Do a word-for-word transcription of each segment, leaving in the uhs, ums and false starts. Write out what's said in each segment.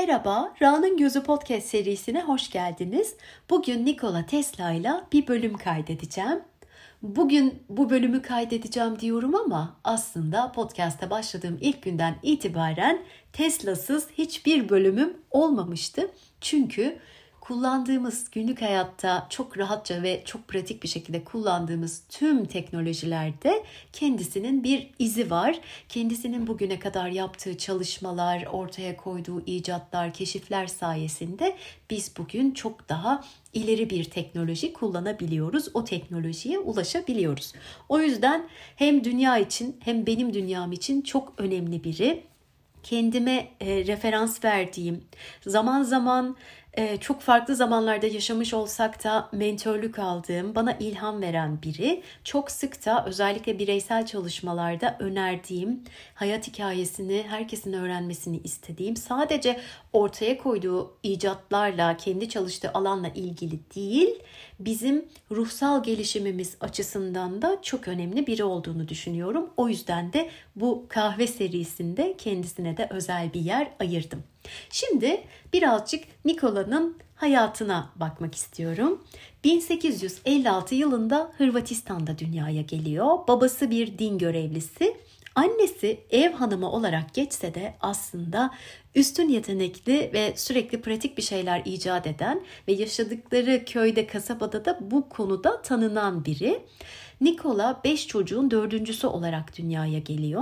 Merhaba, Ra'nın Gözü Podcast serisine hoş geldiniz. Bugün Nikola Tesla ile bir bölüm kaydedeceğim. Bugün bu bölümü kaydedeceğim diyorum ama aslında podcast'a başladığım ilk günden itibaren Tesla'sız hiçbir bölümüm olmamıştı. Çünkü kullandığımız günlük hayatta çok rahatça ve çok pratik bir şekilde kullandığımız tüm teknolojilerde kendisinin bir izi var. Kendisinin bugüne kadar yaptığı çalışmalar, ortaya koyduğu icatlar, keşifler sayesinde biz bugün çok daha ileri bir teknoloji kullanabiliyoruz. O teknolojiye ulaşabiliyoruz. O yüzden hem dünya için hem benim dünyam için çok önemli biri. Kendime e, referans verdiğim, zaman zaman e, çok farklı zamanlarda yaşamış olsak da mentörlük aldığım, bana ilham veren biri. Çok sık da özellikle bireysel çalışmalarda önerdiğim, hayat hikayesini herkesin öğrenmesini istediğim, sadece ortaya koyduğu icatlarla, kendi çalıştığı alanla ilgili değil, bizim ruhsal gelişimimiz açısından da çok önemli biri olduğunu düşünüyorum. O yüzden de bu kahve serisinde kendisine de özel bir yer ayırdım. Şimdi birazcık Nikola'nın hayatına bakmak istiyorum. bin sekiz yüz elli altı yılında Hırvatistan'da dünyaya geliyor. Babası bir din görevlisi. Annesi ev hanımı olarak geçse de aslında üstün yetenekli ve sürekli pratik bir şeyler icat eden ve yaşadıkları köyde, kasabada da bu konuda tanınan biri. Nikola beş çocuğun dördüncüsü olarak dünyaya geliyor.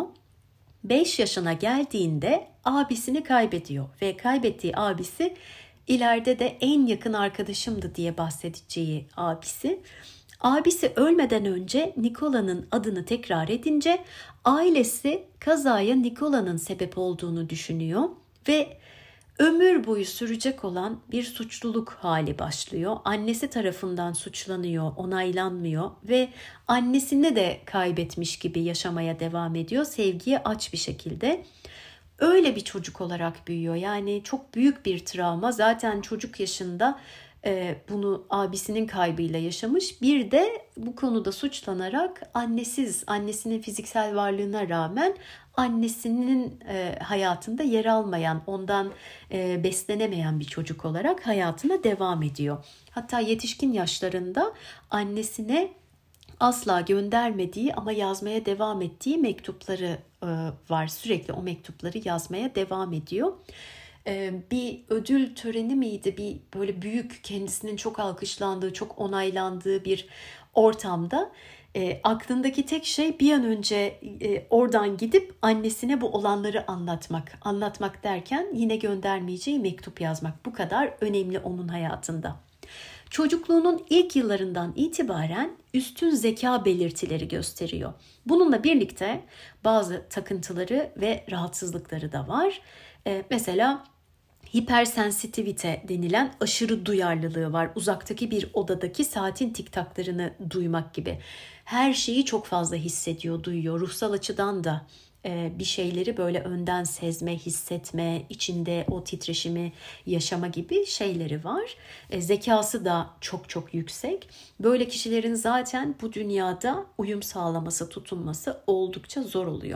beş yaşına geldiğinde abisini kaybediyor ve kaybettiği abisi ileride de en yakın arkadaşımdı diye bahsedeceği abisi. Abisi ölmeden önce Nikola'nın adını tekrar edince ailesi kazaya Nikola'nın sebep olduğunu düşünüyor ve ömür boyu sürecek olan bir suçluluk hali başlıyor. Annesi tarafından suçlanıyor, onaylanmıyor ve annesini de kaybetmiş gibi yaşamaya devam ediyor. Sevgiye aç bir şekilde. Öyle bir çocuk olarak büyüyor. Yani çok büyük bir travma. Zaten çocuk yaşında bunu abisinin kaybıyla yaşamış. Bir de bu konuda suçlanarak annesiz, annesinin fiziksel varlığına rağmen annesinin hayatında yer almayan, ondan beslenemeyen bir çocuk olarak hayatına devam ediyor. Hatta yetişkin yaşlarında annesine asla göndermediği ama yazmaya devam ettiği mektupları var. Sürekli o mektupları yazmaya devam ediyor. Bir ödül töreni miydi? Bir böyle büyük, kendisinin çok alkışlandığı, çok onaylandığı bir ortamda e, aklındaki tek şey bir an önce e, oradan gidip annesine bu olanları anlatmak. Anlatmak derken yine göndermeyeceği mektup yazmak. Bu kadar önemli onun hayatında. Çocukluğunun ilk yıllarından itibaren üstün zeka belirtileri gösteriyor. Bununla birlikte bazı takıntıları ve rahatsızlıkları da var. Ee, mesela hipersensitivite denilen aşırı duyarlılığı var. Uzaktaki bir odadaki saatin tiktaklarını duymak gibi. Her şeyi çok fazla hissediyor, duyuyor. Ruhsal açıdan da bir şeyleri böyle önden sezme, hissetme, içinde o titreşimi yaşama gibi şeyleri var. E, zekası da çok çok yüksek. Böyle kişilerin zaten bu dünyada uyum sağlaması, tutunması oldukça zor oluyor.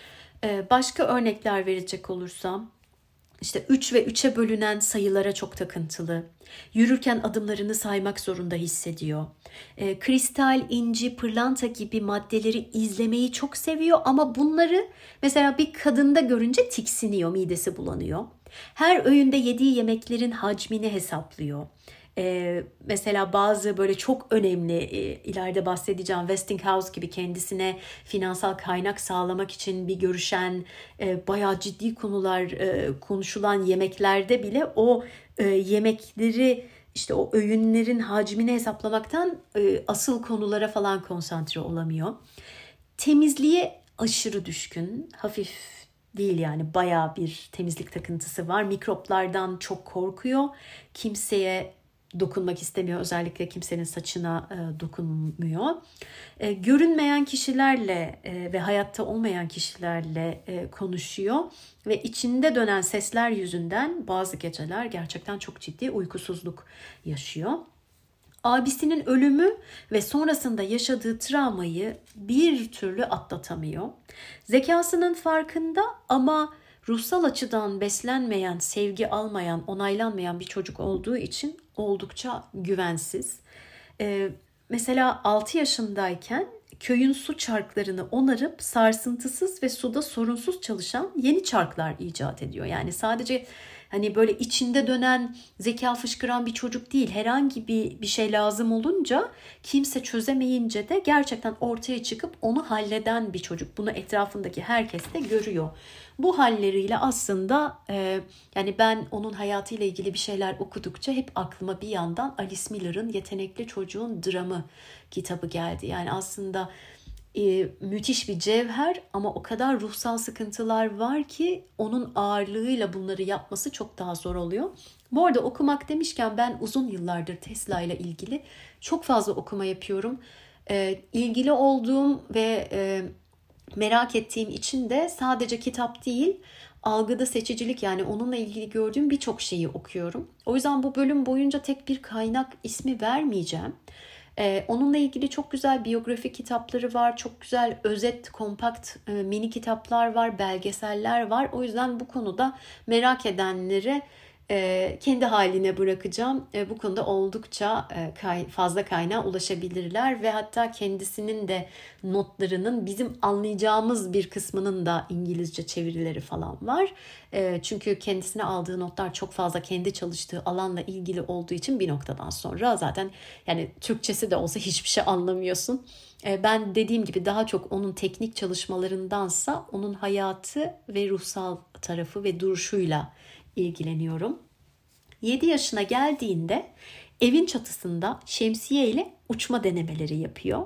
E, başka örnekler verecek olursam, İşte üç ve üçe bölünen sayılara çok takıntılı. Yürürken adımlarını saymak zorunda hissediyor. E, kristal, inci, pırlanta gibi maddeleri izlemeyi çok seviyor ama bunları mesela bir kadında görünce tiksiniyor, midesi bulanıyor. Her öğünde yediği yemeklerin hacmini hesaplıyor. Ee, mesela bazı böyle çok önemli e, ileride bahsedeceğim Westinghouse gibi kendisine finansal kaynak sağlamak için bir görüşen e, bayağı ciddi konular e, konuşulan yemeklerde bile o e, yemekleri işte o öğünlerin hacmini hesaplamaktan e, asıl konulara falan konsantre olamıyor. Temizliğe aşırı düşkün, hafif değil yani bayağı bir temizlik takıntısı var. Mikroplardan çok korkuyor. Kimseye dokunmak istemiyor. Özellikle kimsenin saçına e, dokunmuyor. E, görünmeyen kişilerle e, ve hayatta olmayan kişilerle e, konuşuyor. Ve içinde dönen sesler yüzünden bazı geceler gerçekten çok ciddi uykusuzluk yaşıyor. Abisinin ölümü ve sonrasında yaşadığı travmayı bir türlü atlatamıyor. Zekasının farkında ama ruhsal açıdan beslenmeyen, sevgi almayan, onaylanmayan bir çocuk olduğu için oldukça güvensiz. Ee, mesela altı yaşındayken köyün su çarklarını onarıp sarsıntısız ve suda sorunsuz çalışan yeni çarklar icat ediyor. Yani sadece hani böyle içinde dönen, zeka fışkıran bir çocuk değil. Herhangi bir bir şey lazım olunca, kimse çözemeyince de gerçekten ortaya çıkıp onu halleden bir çocuk. Bunu etrafındaki herkes de görüyor. Bu halleriyle aslında e, yani ben onun hayatıyla ilgili bir şeyler okudukça hep aklıma bir yandan Alice Miller'ın Yetenekli Çocuğun Dramı kitabı geldi. Yani aslında e, müthiş bir cevher ama o kadar ruhsal sıkıntılar var ki onun ağırlığıyla bunları yapması çok daha zor oluyor. Bu arada okumak demişken ben uzun yıllardır Tesla ile ilgili çok fazla okuma yapıyorum. E, ilgili olduğum ve e, merak ettiğim için de sadece kitap değil, algıda seçicilik, yani onunla ilgili gördüğüm birçok şeyi okuyorum. O yüzden bu bölüm boyunca tek bir kaynak ismi vermeyeceğim. Ee, onunla ilgili çok güzel biyografi kitapları var, çok güzel özet, kompakt e, mini kitaplar var, belgeseller var. O yüzden bu konuda merak edenlere e, kendi haline bırakacağım. E, bu konuda oldukça e, kay, fazla kaynağa ulaşabilirler ve hatta kendisinin de notlarının bizim anlayacağımız bir kısmının da İngilizce çevirileri falan var. E, çünkü kendisine aldığı notlar çok fazla kendi çalıştığı alanla ilgili olduğu için bir noktadan sonra zaten yani Türkçesi de olsa hiçbir şey anlamıyorsun. E, ben dediğim gibi daha çok onun teknik çalışmalarındansa onun hayatı ve ruhsal tarafı ve duruşuyla ilgileniyorum. yedi yaşına geldiğinde evin çatısında şemsiye ile uçma denemeleri yapıyor.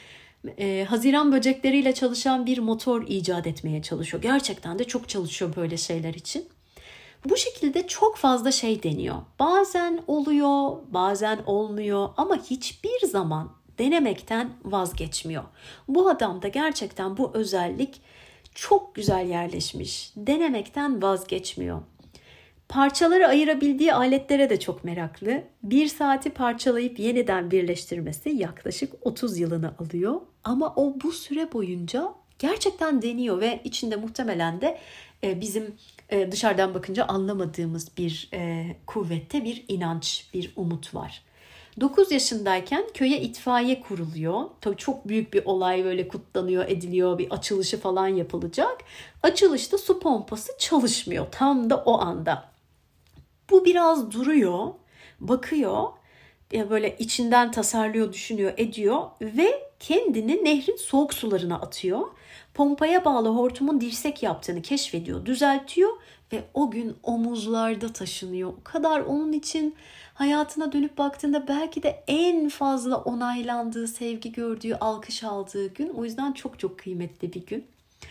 Ee, Haziran böcekleriyle çalışan bir motor icat etmeye çalışıyor. Gerçekten de çok çalışıyor böyle şeyler için. Bu şekilde çok fazla şey deniyor. Bazen oluyor, bazen olmuyor ama hiçbir zaman denemekten vazgeçmiyor. Bu adamda gerçekten bu özellik çok güzel yerleşmiş. Denemekten vazgeçmiyor. Parçaları ayırabildiği aletlere de çok meraklı. Bir saati parçalayıp yeniden birleştirmesi yaklaşık otuz yılını alıyor. Ama o bu süre boyunca gerçekten deniyor ve içinde muhtemelen de bizim dışarıdan bakınca anlamadığımız bir kuvvette bir inanç, bir umut var. dokuz yaşındayken köye itfaiye kuruluyor. Tabii çok büyük bir olay, böyle kutlanıyor, ediliyor, bir açılışı falan yapılacak. Açılışta su pompası çalışmıyor tam da o anda. Bu biraz duruyor, bakıyor, böyle içinden tasarlıyor, düşünüyor, ediyor ve kendini nehrin soğuk sularına atıyor. Pompaya bağlı hortumun dirsek yaptığını keşfediyor, düzeltiyor ve o gün omuzlarda taşınıyor. O kadar onun için hayatına dönüp baktığında belki de en fazla onaylandığı, sevgi gördüğü, alkış aldığı gün. O yüzden çok çok kıymetli bir gün.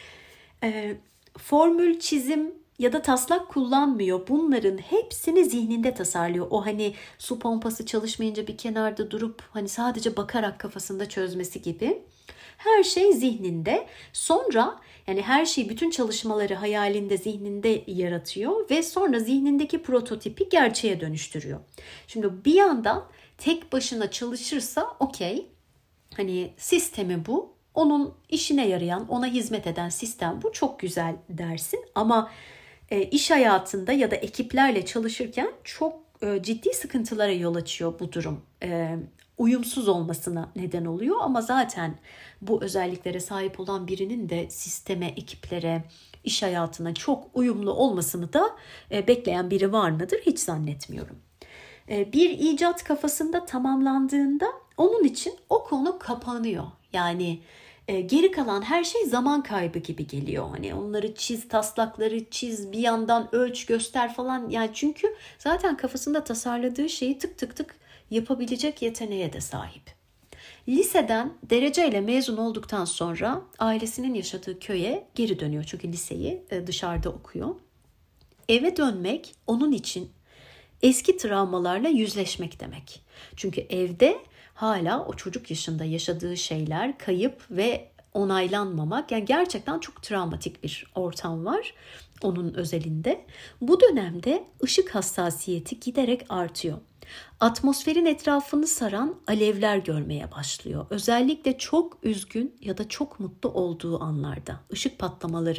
Ee, formül, çizim ya da taslak kullanmıyor. Bunların hepsini zihninde tasarlıyor. O hani su pompası çalışmayınca bir kenarda durup hani sadece bakarak kafasında çözmesi gibi. Her şey zihninde. Sonra yani her şey, bütün çalışmaları hayalinde, zihninde yaratıyor ve sonra zihnindeki prototipi gerçeğe dönüştürüyor. Şimdi bir yandan tek başına çalışırsa okey. Hani sistemi bu. Onun işine yarayan, ona hizmet eden sistem bu. Çok güzel dersin ama e, iş hayatında ya da ekiplerle çalışırken çok e, ciddi sıkıntılara yol açıyor bu durum. E, uyumsuz olmasına neden oluyor ama zaten bu özelliklere sahip olan birinin de sisteme, ekiplere, iş hayatına çok uyumlu olmasını da e, bekleyen biri var mıdır? Hiç zannetmiyorum. E, bir icat kafasında tamamlandığında onun için o konu kapanıyor. Yani e, geri kalan her şey zaman kaybı gibi geliyor. Hani onları çiz, taslakları çiz, bir yandan ölç, göster falan. Yani çünkü zaten kafasında tasarladığı şeyi tık tık tık yapabilecek yeteneğe de sahip. Liseden dereceyle mezun olduktan sonra ailesinin yaşadığı köye geri dönüyor. Çünkü liseyi dışarıda okuyor. Eve dönmek onun için eski travmalarla yüzleşmek demek. Çünkü evde hala o çocuk yaşında yaşadığı şeyler, kayıp ve onaylanmamak, yani gerçekten çok travmatik bir ortam var onun özelinde. Bu dönemde ışık hassasiyeti giderek artıyor. Atmosferin etrafını saran alevler görmeye başlıyor. Özellikle çok üzgün ya da çok mutlu olduğu anlarda ışık patlamaları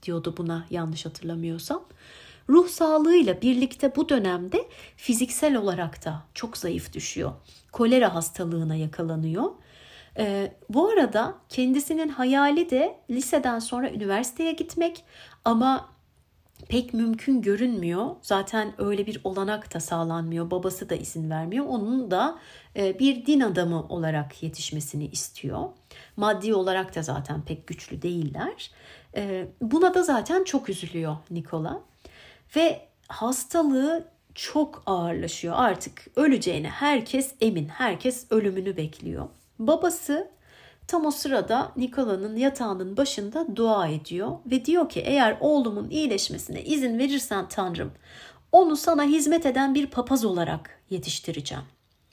diyordu buna yanlış hatırlamıyorsam. Ruh sağlığıyla birlikte bu dönemde fiziksel olarak da çok zayıf düşüyor. Kolera hastalığına yakalanıyor. Ee, bu arada kendisinin hayali de liseden sonra üniversiteye gitmek ama pek mümkün görünmüyor. Zaten öyle bir olanak da sağlanmıyor. Babası da izin vermiyor. Onun da e, bir din adamı olarak yetişmesini istiyor. Maddi olarak da zaten pek güçlü değiller. E, buna da zaten çok üzülüyor Nikola. Ve hastalığı çok ağırlaşıyor. Artık öleceğine herkes emin. Herkes ölümünü bekliyor. Babası tam o sırada Nikola'nın yatağının başında dua ediyor ve diyor ki eğer oğlumun iyileşmesine izin verirsen Tanrım, onu sana hizmet eden bir papaz olarak yetiştireceğim.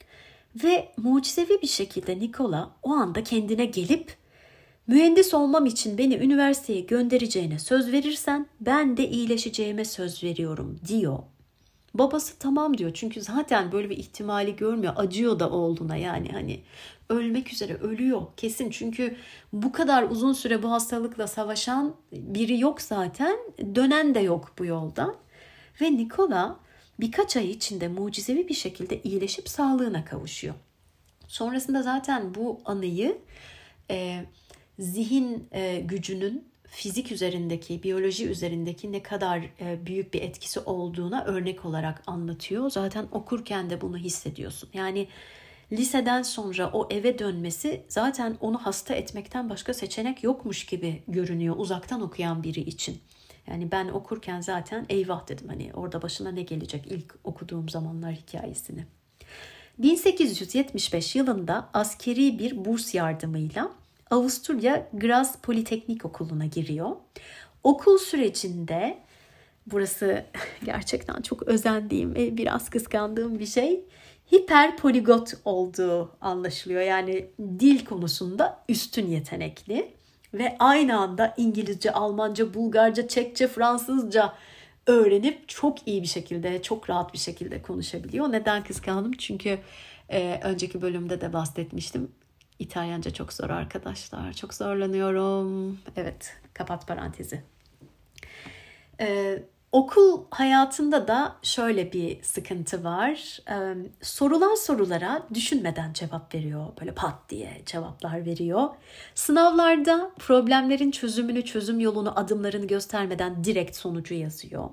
Ve mucizevi bir şekilde Nikola o anda kendine gelip mühendis olmam için beni üniversiteye göndereceğine söz verirsen ben de iyileşeceğime söz veriyorum diyor. Babası tamam diyor çünkü zaten böyle bir ihtimali görmüyor. Acıyor da oğluna yani hani ölmek üzere ölüyor kesin. Çünkü bu kadar uzun süre bu hastalıkla savaşan biri yok zaten. Dönen de yok bu yoldan. Ve Nikola birkaç ay içinde mucizevi bir şekilde iyileşip sağlığına kavuşuyor. Sonrasında zaten bu anıyı e, zihin e, gücünün fizik üzerindeki, biyoloji üzerindeki ne kadar büyük bir etkisi olduğuna örnek olarak anlatıyor. Zaten okurken de bunu hissediyorsun. Yani liseden sonra o eve dönmesi zaten onu hasta etmekten başka seçenek yokmuş gibi görünüyor uzaktan okuyan biri için. Yani ben okurken zaten eyvah dedim hani orada başına ne gelecek ilk okuduğum zamanlar hikayesini. bin sekiz yüz yetmiş beş yılında askeri bir burs yardımıyla Avusturya Graz Politeknik Okulu'na giriyor. Okul sürecinde, burası gerçekten çok özendiğim ve biraz kıskandığım bir şey, hiperpoligot olduğu anlaşılıyor. Yani dil konusunda üstün yetenekli ve aynı anda İngilizce, Almanca, Bulgarca, Çekçe, Fransızca öğrenip çok iyi bir şekilde, çok rahat bir şekilde konuşabiliyor. Neden kıskandım? Çünkü e, önceki bölümde de bahsetmiştim. İtalyanca çok zor arkadaşlar. Çok zorlanıyorum. Evet, kapat parantezi. Ee, okul hayatında da şöyle bir sıkıntı var. Ee, sorulan sorulara düşünmeden cevap veriyor. Böyle pat diye cevaplar veriyor. Sınavlarda problemlerin çözümünü, çözüm yolunu, adımlarını göstermeden direkt sonucu yazıyor.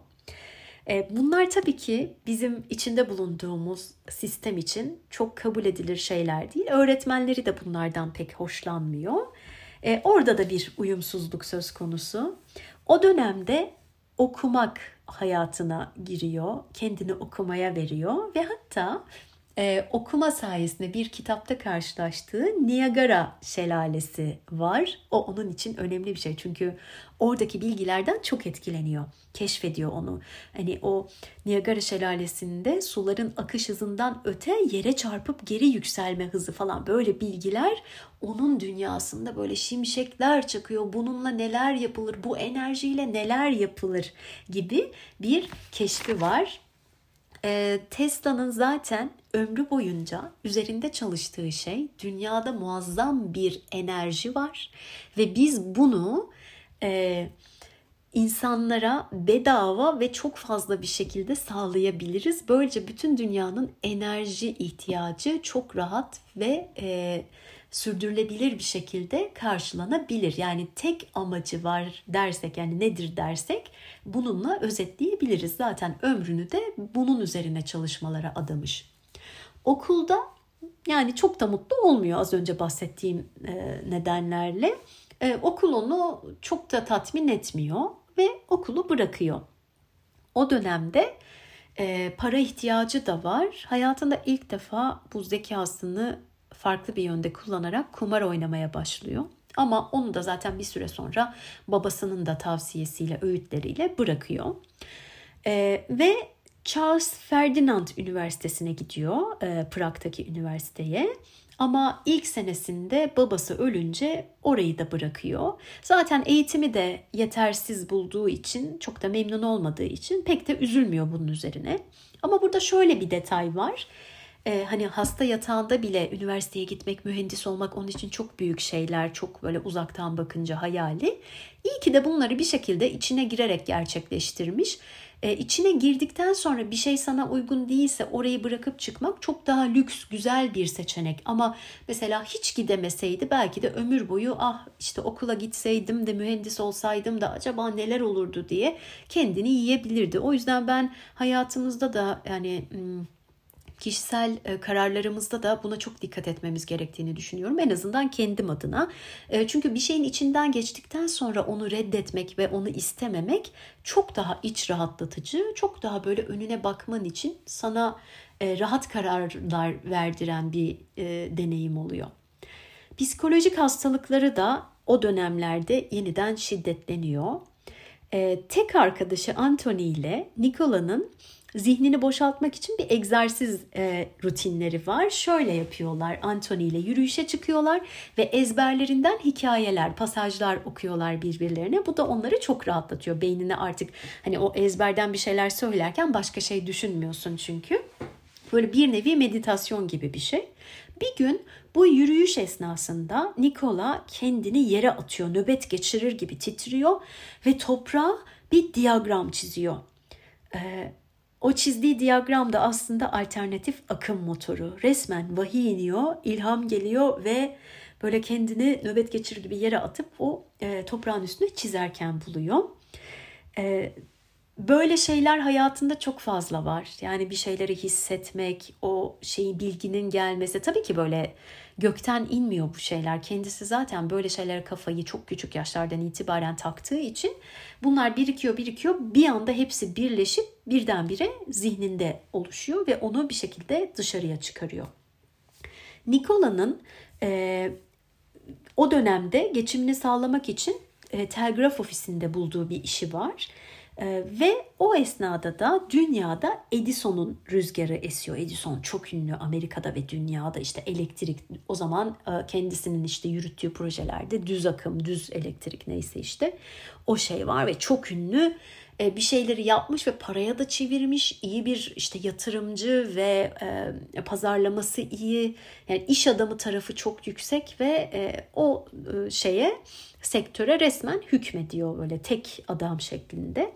Bunlar tabii ki bizim içinde bulunduğumuz sistem için çok kabul edilir şeyler değil. Öğretmenleri de bunlardan pek hoşlanmıyor. Orada da bir uyumsuzluk söz konusu. O dönemde okumak hayatına giriyor, kendini okumaya veriyor ve hatta Ee, okuma sayesinde bir kitapta karşılaştığı Niagara Şelalesi var. O onun için önemli bir şey. Çünkü oradaki bilgilerden çok etkileniyor. Keşfediyor onu. Hani o Niagara Şelalesi'nde suların akış hızından öte yere çarpıp geri yükselme hızı falan böyle bilgiler onun dünyasında böyle şimşekler çakıyor. Bununla neler yapılır, bu enerjiyle neler yapılır gibi bir keşfi var. Tesla'nın zaten ömrü boyunca üzerinde çalıştığı şey dünyada muazzam bir enerji var ve biz bunu e, insanlara bedava ve çok fazla bir şekilde sağlayabiliriz. Böylece bütün dünyanın enerji ihtiyacı çok rahat ve e, sürdürülebilir bir şekilde karşılanabilir. Yani tek amacı var dersek, yani nedir dersek bununla özetleyebiliriz. Zaten ömrünü de bunun üzerine çalışmalara adamış. Okulda yani çok da mutlu olmuyor az önce bahsettiğim nedenlerle. Okul onu çok da tatmin etmiyor ve okulu bırakıyor. O dönemde para ihtiyacı da var. Hayatında ilk defa bu zekasını farklı bir yönde kullanarak kumar oynamaya başlıyor. Ama onu da zaten bir süre sonra babasının da tavsiyesiyle, öğütleriyle bırakıyor. Ee, ve Charles Ferdinand Üniversitesi'ne gidiyor, e, Prag'daki üniversiteye. Ama ilk senesinde babası ölünce orayı da bırakıyor. Zaten eğitimi de yetersiz bulduğu için, çok da memnun olmadığı için pek de üzülmüyor bunun üzerine. Ama burada şöyle bir detay var. e, hani hasta yatağında bile üniversiteye gitmek, mühendis olmak onun için çok büyük şeyler, çok böyle uzaktan bakınca hayali. İyi ki de bunları bir şekilde içine girerek gerçekleştirmiş. E, içine girdikten sonra bir şey sana uygun değilse orayı bırakıp çıkmak çok daha lüks, güzel bir seçenek. Ama mesela hiç gidemeseydi belki de ömür boyu ah işte okula gitseydim de mühendis olsaydım da acaba neler olurdu diye kendini yiyebilirdi. O yüzden ben hayatımızda da yani kişisel kararlarımızda da buna çok dikkat etmemiz gerektiğini düşünüyorum. En azından kendim adına. Çünkü bir şeyin içinden geçtikten sonra onu reddetmek ve onu istememek çok daha iç rahatlatıcı, çok daha böyle önüne bakman için sana rahat kararlar verdiren bir deneyim oluyor. Psikolojik hastalıkları da o dönemlerde yeniden şiddetleniyor. Tek arkadaşı Anthony ile Nicola'nın zihnini boşaltmak için bir egzersiz e, rutinleri var. Şöyle yapıyorlar. Anthony ile yürüyüşe çıkıyorlar ve ezberlerinden hikayeler, pasajlar okuyorlar birbirlerine. Bu da onları çok rahatlatıyor. Beynine artık hani o ezberden bir şeyler söylerken başka şey düşünmüyorsun çünkü. Böyle bir nevi meditasyon gibi bir şey. Bir gün bu yürüyüş esnasında Nicola kendini yere atıyor. Nöbet geçirir gibi titriyor ve toprağa bir diyagram çiziyor. Ee, O çizdiği diyagram da aslında alternatif akım motoru. Resmen vahiy iniyor, ilham geliyor ve böyle kendini nöbet geçirir gibi yere atıp o e, toprağın üstüne çizerken buluyor. E, böyle şeyler hayatında çok fazla var. Yani bir şeyleri hissetmek, o şeyi bilginin gelmesi. Tabii ki böyle gökten inmiyor bu şeyler. Kendisi zaten böyle şeylere kafayı çok küçük yaşlardan itibaren taktığı için bunlar birikiyor birikiyor. Bir anda hepsi birleşip birdenbire zihninde oluşuyor ve onu bir şekilde dışarıya çıkarıyor. Nicola'nın e, o dönemde geçimini sağlamak için e, telgraf ofisinde bulduğu bir işi var. Ee, ve o esnada da dünyada Edison'un rüzgarı esiyor. Edison çok ünlü Amerika'da ve dünyada işte elektrik o zaman e, kendisinin işte yürüttüğü projelerde düz akım, düz elektrik neyse işte o şey var ve çok ünlü e, bir şeyleri yapmış ve paraya da çevirmiş. İyi bir işte yatırımcı ve e, pazarlaması iyi. Yani iş adamı tarafı çok yüksek ve e, o e, şeye sektöre resmen hükmediyor böyle tek adam şeklinde.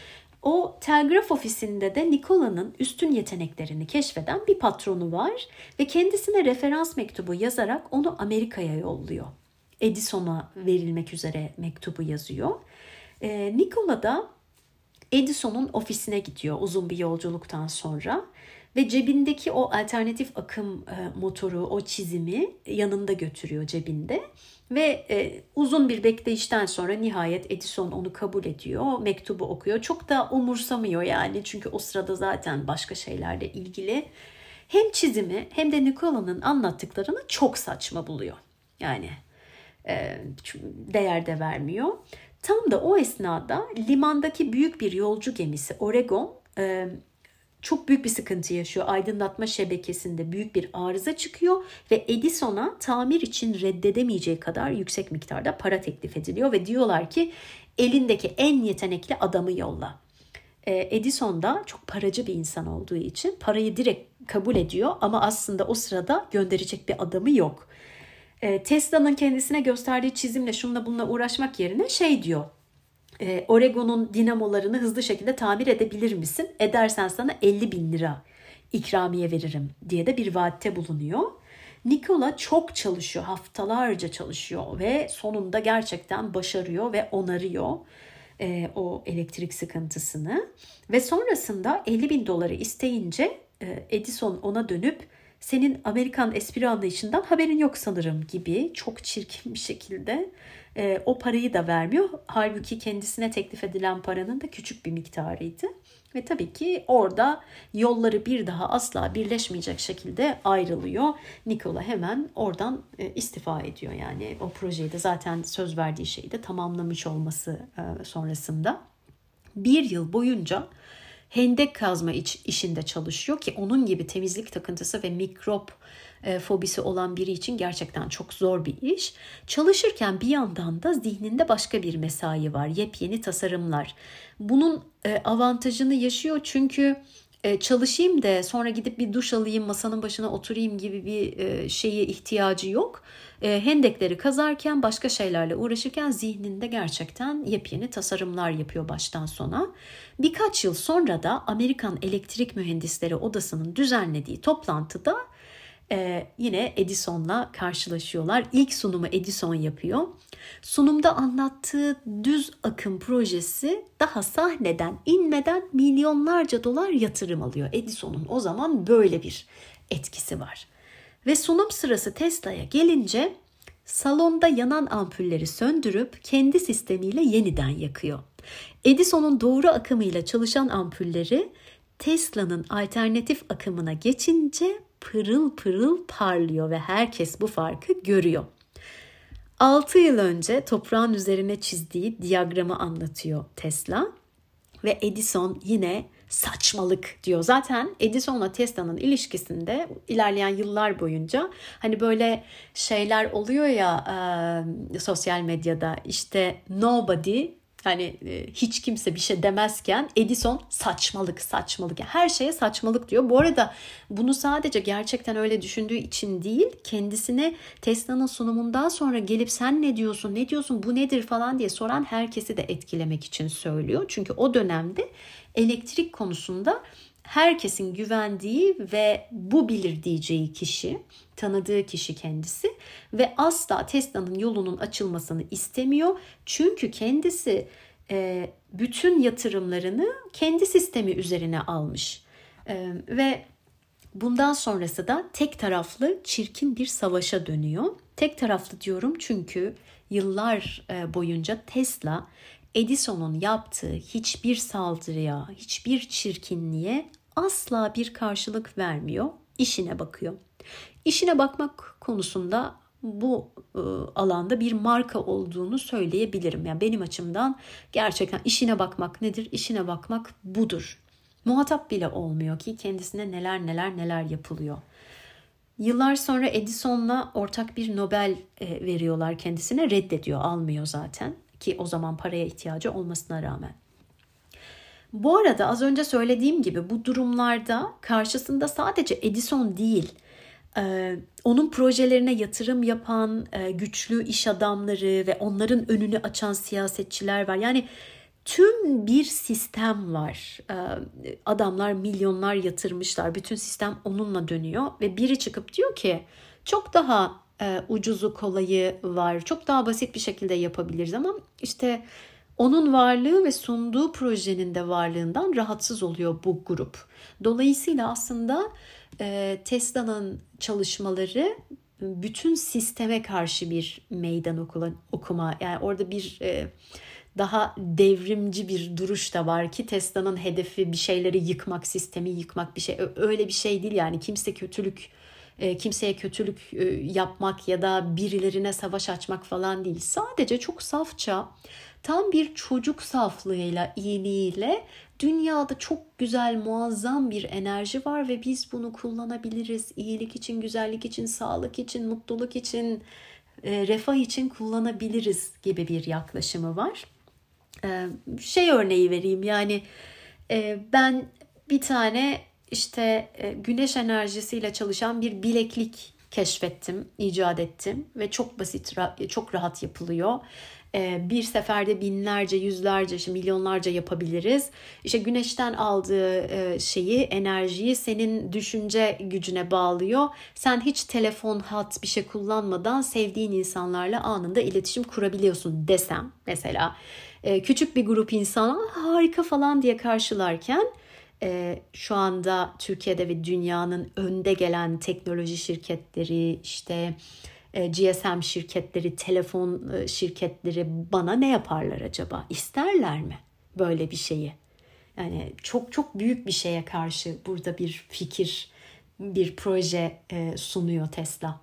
O telgraf ofisinde de Nicola'nın üstün yeteneklerini keşfeden bir patronu var ve kendisine referans mektubu yazarak onu Amerika'ya yolluyor. Edison'a verilmek üzere mektubu yazıyor. Ee, Nicola da Edison'un ofisine gidiyor uzun bir yolculuktan sonra ve cebindeki o alternatif akım e, motoru, o çizimi yanında götürüyor cebinde. Ve e, uzun bir bekleyişten sonra nihayet Edison onu kabul ediyor, mektubu okuyor. Çok da umursamıyor yani çünkü o sırada zaten başka şeylerle ilgili. Hem çizimi hem de Nicola'nın anlattıklarını çok saçma buluyor. Yani e, değer de vermiyor. Tam da o esnada limandaki büyük bir yolcu gemisi Oregon e, çok büyük bir sıkıntı yaşıyor. Aydınlatma şebekesinde büyük bir arıza çıkıyor ve Edison'a tamir için reddedemeyeceği kadar yüksek miktarda para teklif ediliyor ve diyorlar ki elindeki en yetenekli adamı yolla. Edison da çok paracı bir insan olduğu için parayı direkt kabul ediyor ama aslında o sırada gönderecek bir adamı yok. Tesla'nın kendisine gösterdiği çizimle şununla bununla uğraşmak yerine şey diyor. Oregon'un dinamolarını hızlı şekilde tamir edebilir misin? Edersen sana elli bin lira ikramiye veririm diye de bir vaatte bulunuyor. Nicola çok çalışıyor, haftalarca çalışıyor ve sonunda gerçekten başarıyor ve onarıyor e, o elektrik sıkıntısını. Ve sonrasında elli bin doları isteyince e, Edison ona dönüp senin Amerikan espri anlayışından haberin yok sanırım gibi çok çirkin bir şekilde e, o parayı da vermiyor. Halbuki kendisine teklif edilen paranın da küçük bir miktarıydı. Ve tabii ki orada yolları bir daha asla birleşmeyecek şekilde ayrılıyor. Nicola hemen oradan e, istifa ediyor. Yani o projeyi de zaten söz verdiği şeyi de tamamlamış olması e, sonrasında. Bir yıl boyunca hendek kazma iç, işinde çalışıyor ki onun gibi temizlik takıntısı ve mikrop e, fobisi olan biri için gerçekten çok zor bir iş. Çalışırken bir yandan da zihninde başka bir mesai var. Yepyeni tasarımlar. Bunun e, avantajını yaşıyor çünkü e, çalışayım da sonra gidip bir duş alayım, masanın başına oturayım gibi bir e, şeye ihtiyacı yok. E, hendekleri kazarken, başka şeylerle uğraşırken zihninde gerçekten yepyeni tasarımlar yapıyor baştan sona. Birkaç yıl sonra da Amerikan Elektrik Mühendisleri Odası'nın düzenlediği toplantıda Ee, yine Edison'la karşılaşıyorlar. İlk sunumu Edison yapıyor. Sunumda anlattığı düz akım projesi daha sahneden inmeden milyonlarca dolar yatırım alıyor. Edison'un o zaman böyle bir etkisi var. Ve sunum sırası Tesla'ya gelince salonda yanan ampulleri söndürüp kendi sistemiyle yeniden yakıyor. Edison'un doğru akımıyla çalışan ampulleri Tesla'nın alternatif akımına geçince pırıl pırıl parlıyor ve herkes bu farkı görüyor. altı yıl önce toprağın üzerine çizdiği diyagramı anlatıyor Tesla ve Edison yine saçmalık diyor. Zaten Edison'la Tesla'nın ilişkisinde ilerleyen yıllar boyunca hani böyle şeyler oluyor ya e, sosyal medyada, işte nobody, hani hiç kimse bir şey demezken Edison saçmalık saçmalık, her şeye saçmalık diyor. Bu arada bunu sadece gerçekten öyle düşündüğü için değil, kendisine Tesla'nın sunumundan sonra gelip sen ne diyorsun ne diyorsun bu nedir falan diye soran herkesi de etkilemek için söylüyor. Çünkü o dönemde elektrik konusunda herkesin güvendiği ve bu bilir diyeceği kişi, tanıdığı kişi kendisi ve asla Tesla'nın yolunun açılmasını istemiyor. Çünkü kendisi e, bütün yatırımlarını kendi sistemi üzerine almış e, ve bundan sonrası da tek taraflı çirkin bir savaşa dönüyor. Tek taraflı diyorum çünkü yıllar boyunca Tesla Edison'un yaptığı hiçbir saldırıya, hiçbir çirkinliğe asla bir karşılık vermiyor. İşine bakıyor. İşine bakmak konusunda bu e, alanda bir marka olduğunu söyleyebilirim. Yani benim açımdan gerçekten işine bakmak nedir? İşine bakmak budur. Muhatap bile olmuyor ki kendisine neler neler neler yapılıyor. Yıllar sonra Edison'la ortak bir Nobel e, veriyorlar kendisine, reddediyor, almıyor zaten ki o zaman paraya ihtiyacı olmasına rağmen. Bu arada az önce söylediğim gibi bu durumlarda karşısında sadece Edison değil, e, onun projelerine yatırım yapan e, güçlü iş adamları ve onların önünü açan siyasetçiler var. Yani tüm bir sistem var. E, adamlar milyonlar yatırmışlar. Bütün sistem onunla dönüyor ve biri çıkıp diyor ki çok daha e, ucuzu kolayı var. Çok daha basit bir şekilde yapabiliriz ama işte onun varlığı ve sunduğu projenin de varlığından rahatsız oluyor bu grup. Dolayısıyla aslında e, Tesla'nın çalışmaları bütün sisteme karşı bir meydan okula, okuma. Yani orada bir e, daha devrimci bir duruş da var ki Tesla'nın hedefi bir şeyleri yıkmak, sistemi yıkmak, bir şey öyle bir şey değil. Yani kimse kötülük, e, kimseye kötülük e, yapmak ya da birilerine savaş açmak falan değil. Sadece çok safça, tam bir çocuk saflığıyla, iyiliğiyle dünyada çok güzel, muazzam bir enerji var ve biz bunu kullanabiliriz. İyilik için, güzellik için, sağlık için, mutluluk için, e, refah için kullanabiliriz gibi bir yaklaşımı var. E, şey örneği vereyim, yani e, ben bir tane işte e, güneş enerjisiyle çalışan bir bileklik keşfettim, icat ettim ve çok basit, çok rahat yapılıyor. Bir seferde binlerce, yüzlerce, milyonlarca yapabiliriz. İşte güneşten aldığı şeyi, enerjiyi senin düşünce gücüne bağlıyor. Sen hiç telefon, hat bir şey kullanmadan sevdiğin insanlarla anında iletişim kurabiliyorsun desem mesela. Küçük bir grup insan harika falan diye karşılarken şu anda Türkiye'de ve dünyanın önde gelen teknoloji şirketleri, işte G S M şirketleri, telefon şirketleri bana ne yaparlar acaba? İsterler mi böyle bir şeyi? Yani çok çok büyük bir şeye karşı burada bir fikir, bir proje sunuyor Tesla.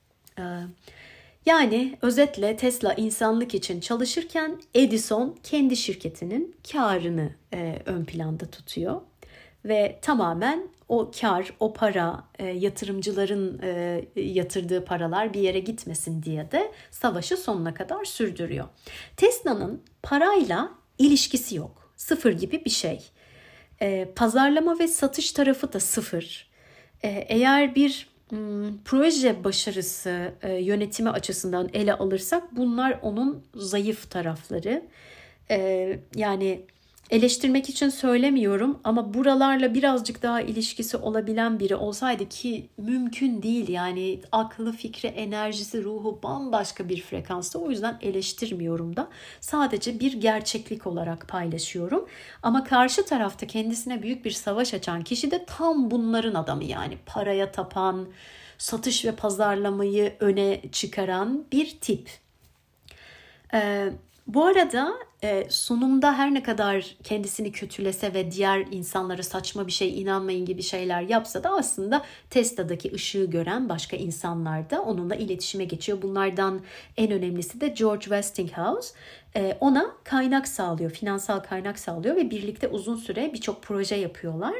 Yani özetle Tesla insanlık için çalışırken Edison kendi şirketinin karını ön planda tutuyor. Ve tamamen o kar, o para, e, yatırımcıların e, yatırdığı paralar bir yere gitmesin diye de savaşı sonuna kadar sürdürüyor. Tesla'nın parayla ilişkisi yok. Sıfır gibi bir şey. E, pazarlama ve satış tarafı da sıfır. E, eğer bir m, proje başarısı e, yönetimi açısından ele alırsak bunlar onun zayıf tarafları. E, yani eleştirmek için söylemiyorum ama buralarla birazcık daha ilişkisi olabilen biri olsaydı, ki mümkün değil, yani aklı, fikri, enerjisi, ruhu bambaşka bir frekansta. O yüzden eleştirmiyorum da, sadece bir gerçeklik olarak paylaşıyorum. Ama karşı tarafta kendisine büyük bir savaş açan kişi de tam bunların adamı, yani paraya tapan, satış ve pazarlamayı öne çıkaran bir tip. Ee, Bu arada e, sunumda her ne kadar kendisini kötülese ve diğer insanlara saçma bir şey, inanmayın gibi şeyler yapsa da aslında Tesla'daki ışığı gören başka insanlar da onunla iletişime geçiyor. Bunlardan en önemlisi de George Westinghouse. E, ona kaynak sağlıyor, finansal kaynak sağlıyor ve birlikte uzun süre birçok proje yapıyorlar.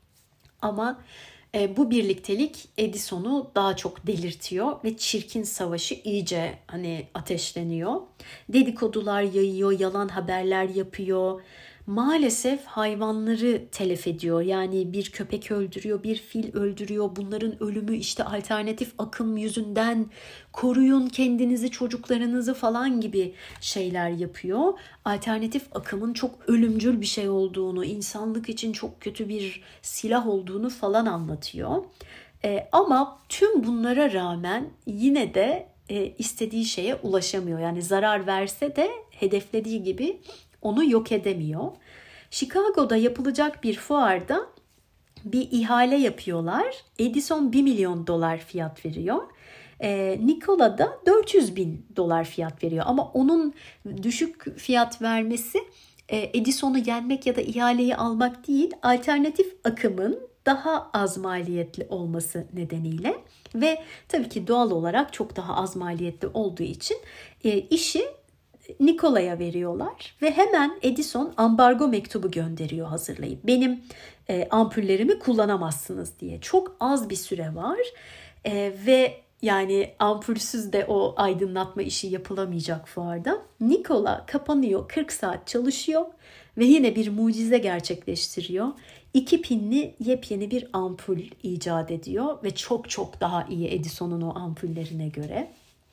Ama e, bu birliktelik Edison'u daha çok delirtiyor ve çirkin savaşı iyice hani ateşleniyor. Dedikodular yayıyor, yalan haberler yapıyor. Maalesef hayvanları telef ediyor. Yani bir köpek öldürüyor, bir fil öldürüyor. Bunların ölümü işte alternatif akım yüzünden, koruyun kendinizi, çocuklarınızı falan gibi şeyler yapıyor. Alternatif akımın çok ölümcül bir şey olduğunu, insanlık için çok kötü bir silah olduğunu falan anlatıyor. Ee, ama tüm bunlara rağmen yine de e, istediği şeye ulaşamıyor. Yani zarar verse de hedeflediği gibi onu yok edemiyor. Chicago'da yapılacak bir fuarda bir ihale yapıyorlar. Edison bir milyon dolar fiyat veriyor. Ee, Nikola da dört yüz bin dolar fiyat veriyor. Ama onun düşük fiyat vermesi e, Edison'u yenmek ya da ihaleyi almak değil, alternatif akımın daha az maliyetli olması nedeniyle ve tabii ki doğal olarak çok daha az maliyetli olduğu için e, işi Nikola'ya veriyorlar ve hemen Edison ambargo mektubu gönderiyor hazırlayıp, benim e, ampullerimi kullanamazsınız diye. Çok az bir süre var e, ve yani ampulsüz de o aydınlatma işi yapılamayacak fuarda. Nikola kapanıyor, kırk saat çalışıyor ve yine bir mucize gerçekleştiriyor. İki pinli yepyeni bir ampul icat ediyor ve çok çok daha iyi Edison'un o ampullerine göre.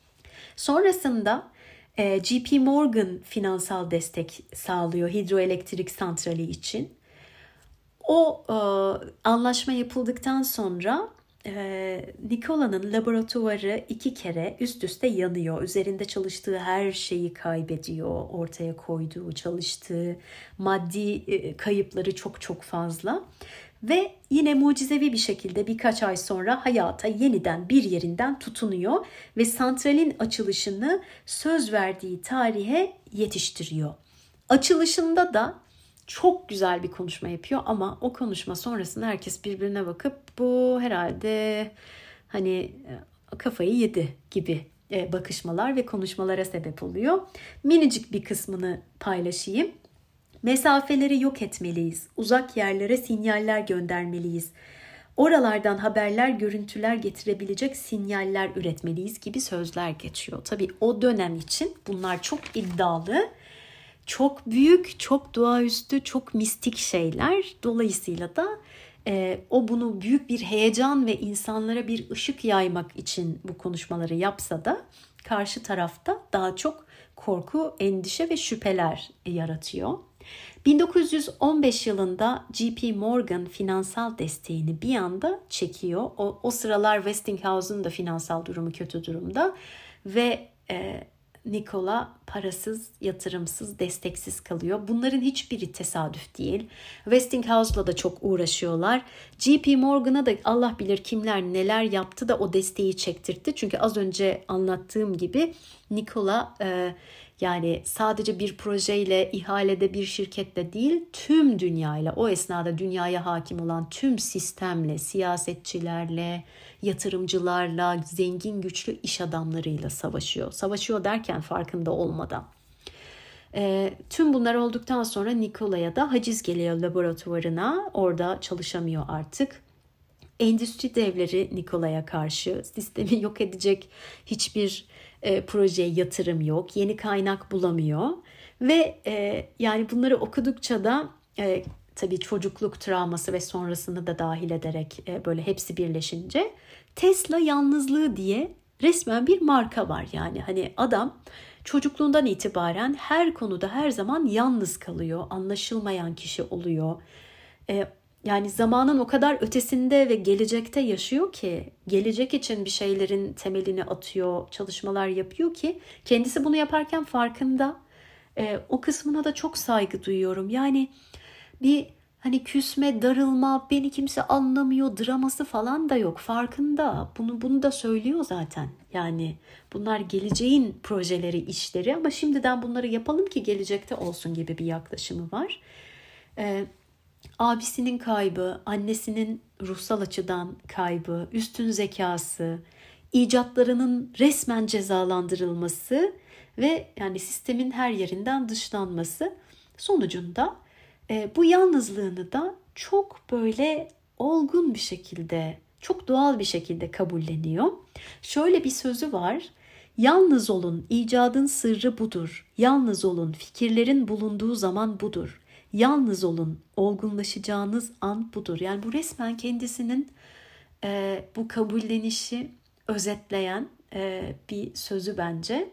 Sonrasında J P Morgan finansal destek sağlıyor hidroelektrik santrali için. O e, anlaşma yapıldıktan sonra e, Nikola'nın laboratuvarı iki kere üst üste yanıyor. Üzerinde çalıştığı her şeyi kaybediyor. Ortaya koyduğu, çalıştığı maddi e, kayıpları çok çok fazla. Ve yine mucizevi bir şekilde birkaç ay sonra hayata yeniden bir yerinden tutunuyor ve santralin açılışını söz verdiği tarihe yetiştiriyor. Açılışında da çok güzel bir konuşma yapıyor ama o konuşma sonrasında herkes birbirine bakıp bu herhalde hani kafayı yedi gibi bakışmalar ve konuşmalara sebep oluyor. Minicik bir kısmını paylaşayım. Mesafeleri yok etmeliyiz. Uzak yerlere sinyaller göndermeliyiz. Oralardan haberler, görüntüler getirebilecek sinyaller üretmeliyiz gibi sözler geçiyor. Tabii o dönem için bunlar çok iddialı, çok büyük, çok doğaüstü, çok mistik şeyler. Dolayısıyla da e, o bunu büyük bir heyecan ve insanlara bir ışık yaymak için bu konuşmaları yapsa da karşı tarafta daha çok korku, endişe ve şüpheler yaratıyor. bin dokuz yüz on beş yılında J P Morgan finansal desteğini bir anda çekiyor. O, o sıralar Westinghouse'un da finansal durumu kötü durumda ve e, Nikola parasız, yatırımsız, desteksiz kalıyor. Bunların hiçbiri tesadüf değil. Westinghouse'la da çok uğraşıyorlar. J P Morgan'a da Allah bilir kimler neler yaptı da o desteği çektirtti. Çünkü az önce anlattığım gibi Nikola e, yani sadece bir projeyle, ihalede bir şirketle değil, tüm dünyayla, o esnada dünyaya hakim olan tüm sistemle, siyasetçilerle, yatırımcılarla, zengin güçlü iş adamlarıyla savaşıyor. Savaşıyor derken farkında olmadan. E, tüm bunlar olduktan sonra Nikola'ya da haciz geliyor laboratuvarına. Orada çalışamıyor artık. Endüstri devleri Nikola'ya karşı, sistemi yok edecek hiçbir e, projeye yatırım yok. Yeni kaynak bulamıyor. Ve e, yani bunları okudukça da e, tabii çocukluk travması ve sonrasını da dahil ederek e, böyle hepsi birleşince Tesla yalnızlığı diye resmen bir marka var. Yani hani adam çocukluğundan itibaren her konuda her zaman yalnız kalıyor, anlaşılmayan kişi oluyor. E, Yani zamanın o kadar ötesinde ve gelecekte yaşıyor ki, gelecek için bir şeylerin temelini atıyor, çalışmalar yapıyor ki kendisi bunu yaparken farkında. E, o kısmına da çok saygı duyuyorum. Yani bir hani küsme, darılma, beni kimse anlamıyor draması falan da yok. Farkında. Bunu bunu da söylüyor zaten. Yani bunlar geleceğin projeleri, işleri ama şimdiden bunları yapalım ki gelecekte olsun gibi bir yaklaşımı var. E, Abisinin kaybı, annesinin ruhsal açıdan kaybı, üstün zekası, icatlarının resmen cezalandırılması ve yani sistemin her yerinden dışlanması sonucunda e, bu yalnızlığını da çok böyle olgun bir şekilde, çok doğal bir şekilde kabulleniyor. Şöyle bir sözü var. Yalnız olun, icadın sırrı budur. Yalnız olun, fikirlerin bulunduğu zaman budur. Yalnız olun, olgunlaşacağınız an budur. Yani bu resmen kendisinin e, bu kabullenişi özetleyen e, bir sözü bence.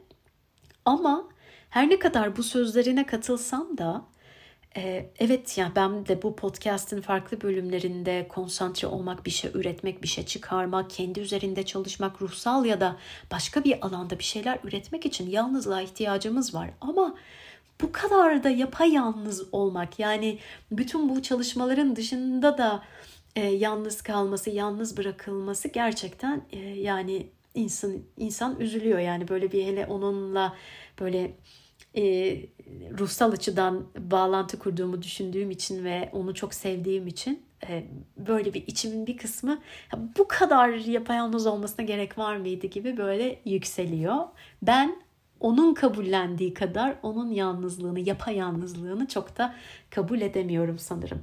Ama her ne kadar bu sözlerine katılsam da e, evet yani ben de bu podcast'ın farklı bölümlerinde konsantre olmak, bir şey üretmek, bir şey çıkarmak, kendi üzerinde çalışmak, ruhsal ya da başka bir alanda bir şeyler üretmek için yalnızlığa ihtiyacımız var. Ama bu kadar da yapayalnız olmak, yani bütün bu çalışmaların dışında da e, yalnız kalması, yalnız bırakılması gerçekten e, yani insan insan üzülüyor. Yani böyle bir hele onunla böyle e, ruhsal açıdan bağlantı kurduğumu düşündüğüm için ve onu çok sevdiğim için e, böyle bir içimin bir kısmı bu kadar yapayalnız olmasına gerek var mıydı gibi böyle yükseliyor. Ben onun kabullendiği kadar onun yalnızlığını, yapayalnızlığını çok da kabul edemiyorum sanırım.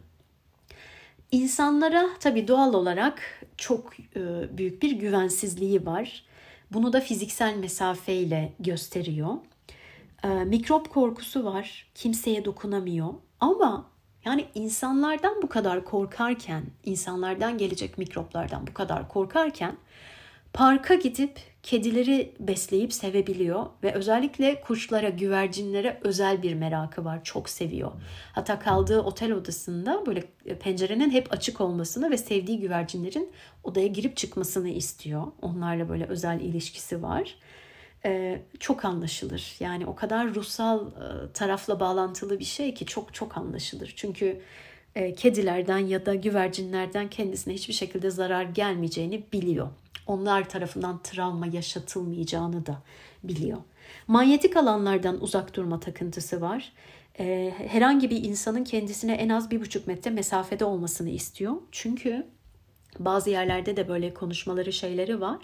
İnsanlara tabii doğal olarak çok e, büyük bir güvensizliği var. Bunu da fiziksel mesafeyle gösteriyor. E, mikrop korkusu var. Kimseye dokunamıyor. Ama yani insanlardan bu kadar korkarken, insanlardan gelecek mikroplardan bu kadar korkarken parka gidip kedileri besleyip sevebiliyor ve özellikle kuşlara, güvercinlere özel bir merakı var. Çok seviyor. Hatta kaldığı otel odasında böyle pencerenin hep açık olmasını ve sevdiği güvercinlerin odaya girip çıkmasını istiyor. Onlarla böyle özel ilişkisi var. Ee, çok anlaşılır. Yani o kadar ruhsal e, tarafla bağlantılı bir şey ki çok çok anlaşılır. Çünkü e, kedilerden ya da güvercinlerden kendisine hiçbir şekilde zarar gelmeyeceğini biliyor. Onlar tarafından travma yaşatılmayacağını da biliyor. Manyetik alanlardan uzak durma takıntısı var. Ee, herhangi bir insanın kendisine en az bir buçuk metre mesafede olmasını istiyor. Çünkü bazı yerlerde de böyle konuşmaları, şeyleri var.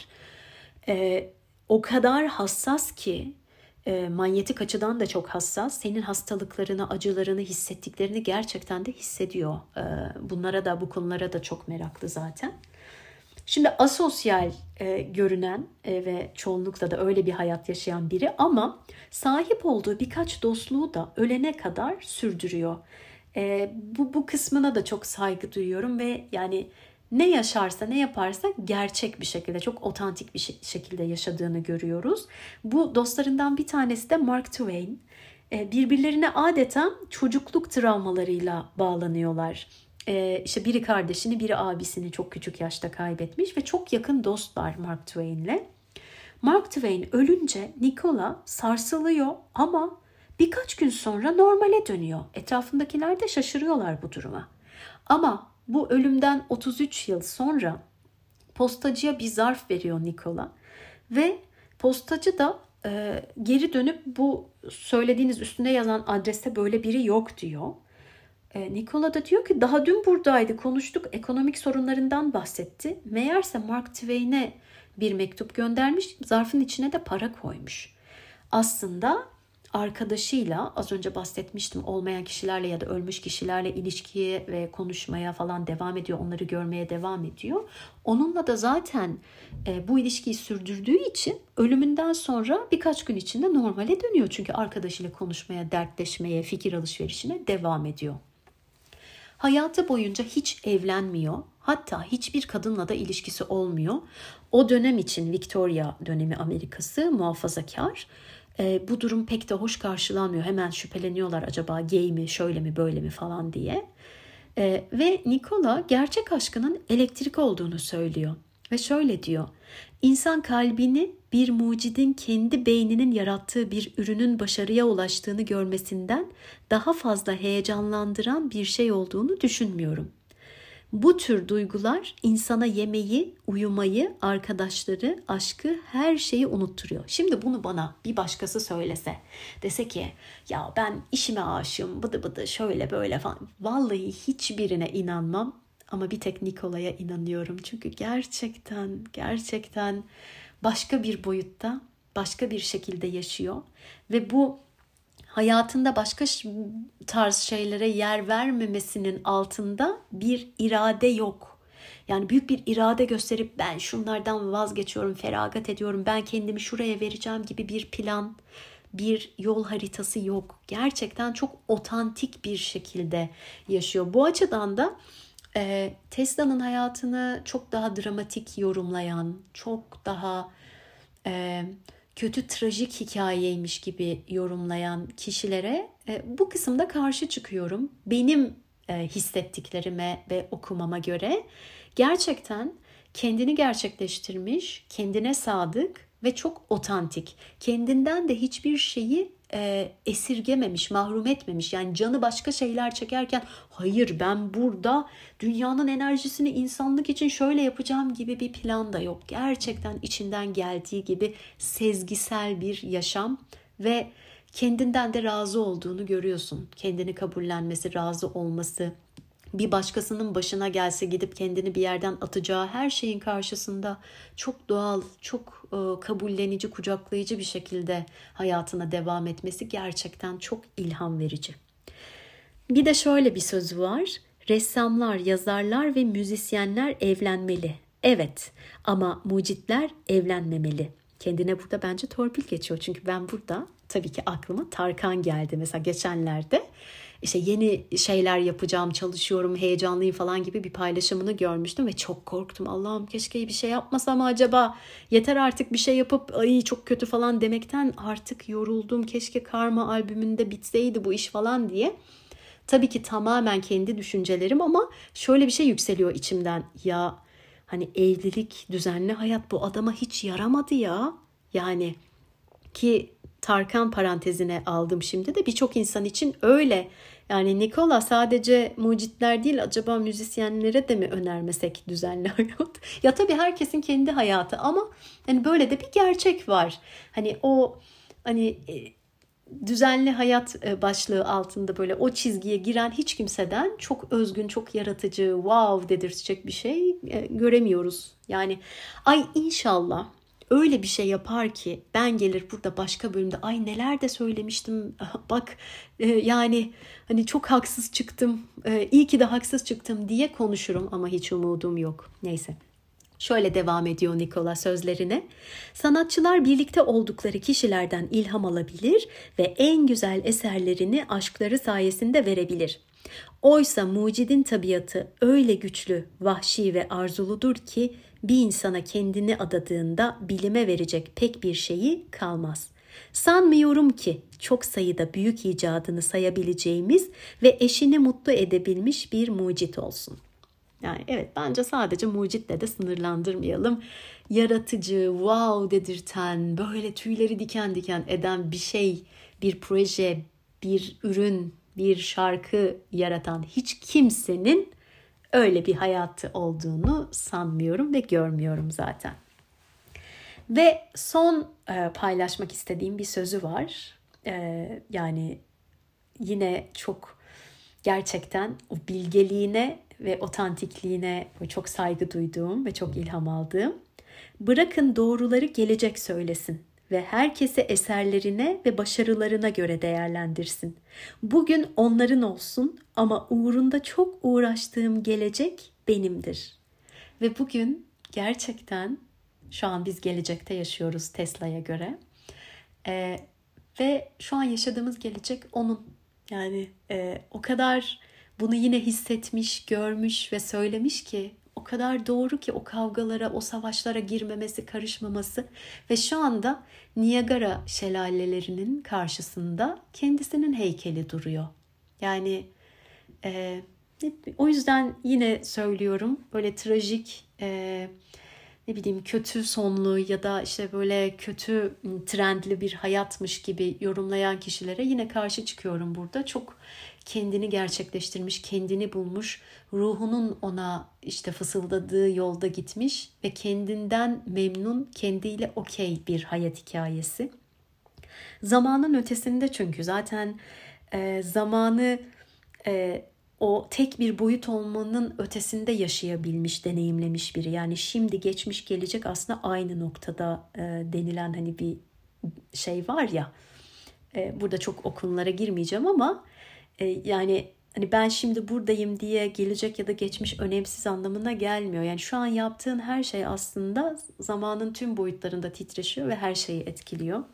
Ee, o kadar hassas ki, e, manyetik açıdan da çok hassas. Senin hastalıklarını, acılarını, hissettiklerini gerçekten de hissediyor. Ee, bunlara da, bu konulara da çok meraklı zaten. Şimdi asosyal e, görünen e, ve çoğunlukla da öyle bir hayat yaşayan biri ama sahip olduğu birkaç dostluğu da ölene kadar sürdürüyor. E, bu, bu kısmına da çok saygı duyuyorum ve yani ne yaşarsa ne yaparsa gerçek bir şekilde, çok otantik bir şekilde yaşadığını görüyoruz. Bu dostlarından bir tanesi de Mark Twain. E, birbirlerine adeta çocukluk travmalarıyla bağlanıyorlar. Ee, işte biri kardeşini, biri abisini çok küçük yaşta kaybetmiş ve çok yakın dostlar Mark Twain'le. Mark Twain ölünce Nikola sarsılıyor ama birkaç gün sonra normale dönüyor. Etrafındakiler de şaşırıyorlar bu duruma. Ama bu ölümden otuz üç yıl sonra postacıya bir zarf veriyor Nikola ve postacı da e, geri dönüp bu söylediğiniz üstünde yazan adreste böyle biri yok diyor. Nikola da diyor ki daha dün buradaydı, konuştuk, ekonomik sorunlarından bahsetti. Meğerse Mark Twain'e bir mektup göndermiş, zarfın içine de para koymuş. Aslında arkadaşıyla, az önce bahsetmiştim, olmayan kişilerle ya da ölmüş kişilerle ilişkiye ve konuşmaya falan devam ediyor. Onları görmeye devam ediyor. Onunla da zaten e, bu ilişkiyi sürdürdüğü için ölümünden sonra birkaç gün içinde normale dönüyor. Çünkü arkadaşıyla konuşmaya, dertleşmeye, fikir alışverişine devam ediyor. Hayatı boyunca hiç evlenmiyor. Hatta hiçbir kadınla da ilişkisi olmuyor. O dönem için Victoria dönemi Amerikası muhafazakar. E, bu durum pek de hoş karşılanmıyor. Hemen şüpheleniyorlar acaba gay mi, şöyle mi, böyle mi falan diye. E, ve Nikola gerçek aşkının elektrik olduğunu söylüyor. Ve şöyle diyor. İnsan kalbini bir mucidin kendi beyninin yarattığı bir ürünün başarıya ulaştığını görmesinden daha fazla heyecanlandıran bir şey olduğunu düşünmüyorum. Bu tür duygular insana yemeği, uyumayı, arkadaşları, aşkı, her şeyi unutturuyor. Şimdi bunu bana bir başkası söylese, dese ki ya ben işime aşığım, bıdı bıdı şöyle böyle falan. Vallahi hiçbirine inanmam ama bir tek Nikola'ya inanıyorum. Çünkü gerçekten, gerçekten başka bir boyutta, başka bir şekilde yaşıyor. Ve bu hayatında başka tarz şeylere yer vermemesinin altında bir irade yok. Yani büyük bir irade gösterip ben şunlardan vazgeçiyorum, feragat ediyorum, ben kendimi şuraya vereceğim gibi bir plan, bir yol haritası yok. Gerçekten çok otantik bir şekilde yaşıyor. Bu açıdan da e, Tesla'nın hayatını çok daha dramatik yorumlayan, çok daha e, kötü trajik hikayeymiş gibi yorumlayan kişilere e, bu kısımda karşı çıkıyorum. Benim e, hissettiklerime ve okumama göre gerçekten kendini gerçekleştirmiş, kendine sadık ve çok otantik. Kendinden de hiçbir şeyi e, esirgememiş, mahrum etmemiş. Yani canı başka şeyler çekerken hayır ben burada dünyanın enerjisini insanlık için şöyle yapacağım gibi bir plan da yok. Gerçekten içinden geldiği gibi sezgisel bir yaşam ve kendinden de razı olduğunu görüyorsun. Kendini kabullenmesi, razı olması, bir başkasının başına gelse gidip kendini bir yerden atacağı her şeyin karşısında çok doğal, çok e, kabullenici, kucaklayıcı bir şekilde hayatına devam etmesi gerçekten çok ilham verici. Bir de şöyle bir sözü var. Ressamlar, yazarlar ve müzisyenler evlenmeli. Evet, ama mucitler evlenmemeli. Kendine burada bence torpil geçiyor. Çünkü ben burada tabii ki aklıma Tarkan geldi. Mesela geçenlerde işte yeni şeyler yapacağım, çalışıyorum, heyecanlıyım falan gibi bir paylaşımını görmüştüm ve çok korktum. Allah'ım keşke bir şey yapmasam acaba? Yeter artık bir şey yapıp ay çok kötü falan demekten artık yoruldum. Keşke Karma albümünde bitseydi bu iş falan diye. Tabii ki tamamen kendi düşüncelerim ama şöyle bir şey yükseliyor içimden. Ya hani evlilik, düzenli hayat bu adama hiç yaramadı ya. Yani ki Tarkan parantezine aldım şimdi de birçok insan için öyle. Yani Nikola sadece mucitler değil acaba müzisyenlere de mi önermesek düzenli hayat? Ya tabii herkesin kendi hayatı ama hani böyle de bir gerçek var. Hani o hani düzenli hayat başlığı altında böyle o çizgiye giren hiç kimseden çok özgün, çok yaratıcı, wow dedirtecek bir şey göremiyoruz. Yani ay inşallah öyle bir şey yapar ki ben gelir burada başka bölümde ay neler de söylemiştim bak yani hani çok haksız çıktım, iyi ki de haksız çıktım diye konuşurum ama hiç umudum yok. Neyse. Şöyle devam ediyor Nikola sözlerine. Sanatçılar birlikte oldukları kişilerden ilham alabilir ve en güzel eserlerini aşkları sayesinde verebilir. Oysa mucidin tabiatı öyle güçlü, vahşi ve arzuludur ki bir insana kendini adadığında bilime verecek pek bir şeyi kalmaz. Sanmıyorum ki çok sayıda büyük icadını sayabileceğimiz ve eşini mutlu edebilmiş bir mucit olsun. Yani evet bence sadece mucitle de sınırlandırmayalım. Yaratıcı, wow dedirten, böyle tüyleri diken diken eden bir şey, bir proje, bir ürün, bir şarkı yaratan hiç kimsenin öyle bir hayatı olduğunu sanmıyorum ve görmüyorum zaten. Ve son e, paylaşmak istediğim bir sözü var. E, yani yine çok gerçekten o bilgeliğine ve otantikliğine çok saygı duyduğum ve çok ilham aldığım. Bırakın doğruları gelecek söylesin ve herkese eserlerine ve başarılarına göre değerlendirsin. Bugün onların olsun ama uğrunda çok uğraştığım gelecek benimdir. Ve bugün gerçekten şu an biz gelecekte yaşıyoruz Tesla'ya göre. Ee, ve şu an yaşadığımız gelecek onun. Yani e, o kadar bunu yine hissetmiş, görmüş ve söylemiş ki o kadar doğru ki o kavgalara, o savaşlara girmemesi, karışmaması ve şu anda Niagara şelalelerinin karşısında kendisinin heykeli duruyor. Yani e, o yüzden yine söylüyorum, böyle trajik, e, ne bileyim kötü sonlu ya da işte böyle kötü trendli bir hayatmış gibi yorumlayan kişilere yine karşı çıkıyorum burada. Çok kendini gerçekleştirmiş, kendini bulmuş, ruhunun ona işte fısıldadığı yolda gitmiş ve kendinden memnun, kendiyle okey bir hayat hikayesi. Zamanın ötesinde, çünkü zaten e, zamanı e, o tek bir boyut olmanın ötesinde yaşayabilmiş, deneyimlemiş biri. Yani şimdi, geçmiş, gelecek aslında aynı noktada e, denilen hani bir şey var ya. E, burada çok o konulara girmeyeceğim ama e, yani hani ben şimdi buradayım diye gelecek ya da geçmiş önemsiz anlamına gelmiyor. Yani şu an yaptığın her şey aslında zamanın tüm boyutlarında titreşiyor ve her şeyi etkiliyor.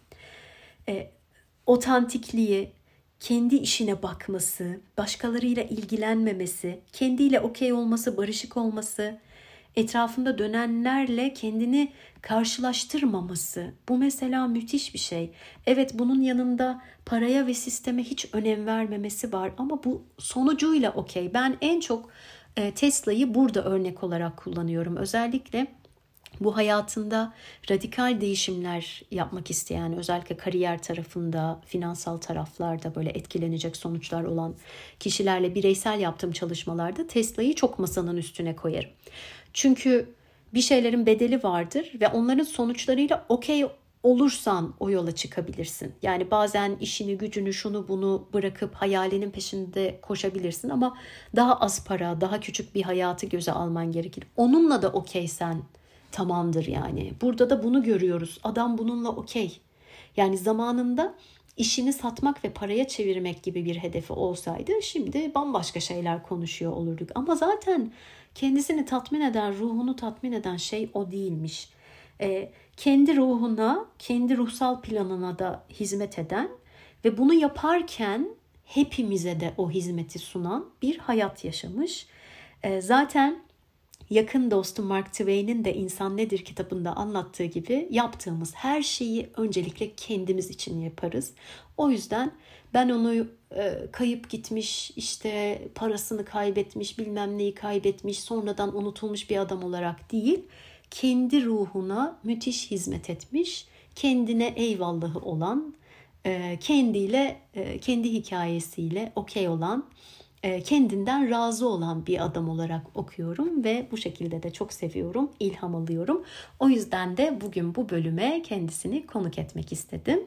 E, otantikliği, kendi işine bakması, başkalarıyla ilgilenmemesi, kendiyle okey olması, barışık olması, etrafında dönenlerle kendini karşılaştırmaması. Bu mesela müthiş bir şey. Evet, bunun yanında paraya ve sisteme hiç önem vermemesi var ama bu sonucuyla okey. Ben en çok Tesla'yı burada örnek olarak kullanıyorum. Özellikle bu hayatında radikal değişimler yapmak isteyen, özellikle kariyer tarafında, finansal taraflarda böyle etkilenecek sonuçlar olan kişilerle bireysel yaptığım çalışmalarda Tesla'yı çok masanın üstüne koyarım. Çünkü bir şeylerin bedeli vardır ve onların sonuçlarıyla okey olursan o yola çıkabilirsin. Yani bazen işini, gücünü, şunu bunu bırakıp hayalinin peşinde koşabilirsin ama daha az para, daha küçük bir hayatı göze alman gerekir. Onunla da okeysen tamamdır yani. Burada da bunu görüyoruz. Adam bununla okey. Yani zamanında işini satmak ve paraya çevirmek gibi bir hedefi olsaydı şimdi bambaşka şeyler konuşuyor olurduk. Ama zaten kendisini tatmin eden, ruhunu tatmin eden şey o değilmiş. Ee, kendi ruhuna, kendi ruhsal planına da hizmet eden ve bunu yaparken hepimize de o hizmeti sunan bir hayat yaşamış. Ee, zaten yakın dostum Mark Twain'in de İnsan Nedir kitabında anlattığı gibi yaptığımız her şeyi öncelikle kendimiz için yaparız. O yüzden ben onu e, kayıp gitmiş, işte parasını kaybetmiş, bilmem neyi kaybetmiş, sonradan unutulmuş bir adam olarak değil, kendi ruhuna müthiş hizmet etmiş, kendine eyvallahı olan, e, kendiyle, e, kendi hikayesiyle okey olan, kendinden razı olan bir adam olarak okuyorum ve bu şekilde de çok seviyorum, ilham alıyorum. O yüzden de bugün bu bölüme kendisini konuk etmek istedim.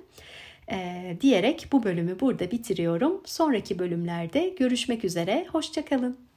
Ee, diyerek bu bölümü burada bitiriyorum. Sonraki bölümlerde görüşmek üzere, hoşça kalın.